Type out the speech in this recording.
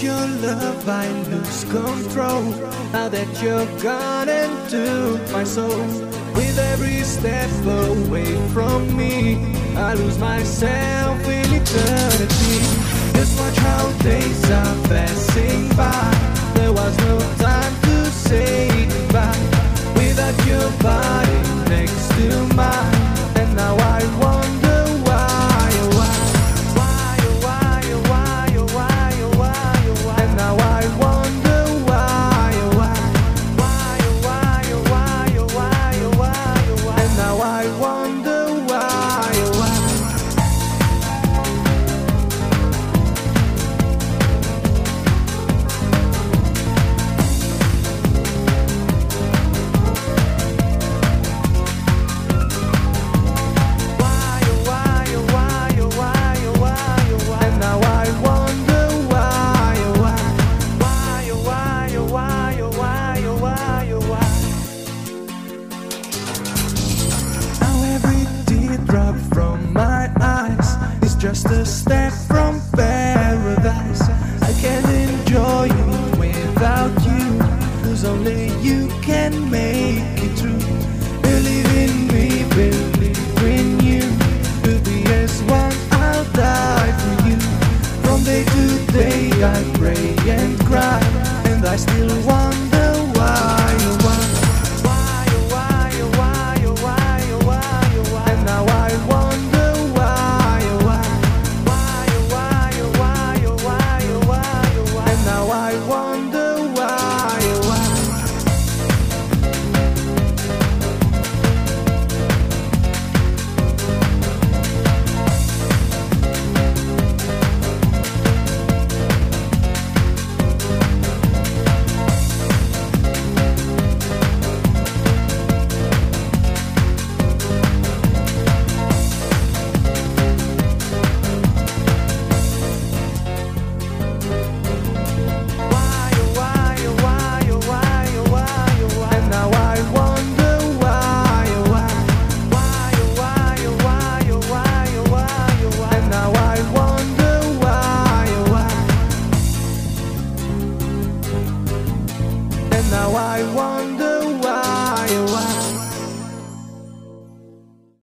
your love I lose control. Now that you're gone into my soul, with every step away from me, I lose myself in eternity. Just watch how days are passing by. There was no time to say goodbye without your body next to mine. And now I wonder why, oh why, why, oh why, oh why, oh why, oh why, oh why. And now I wonder why, oh why, why, oh why, oh why, oh why, oh why, oh why. And now I wonder why, oh why. Just a step from paradise. I can't enjoy it without you, 'cause only you can make it true. Believe in me, believe in you. To be as one, I'll die for you. From day to day I pray and cry, and I still want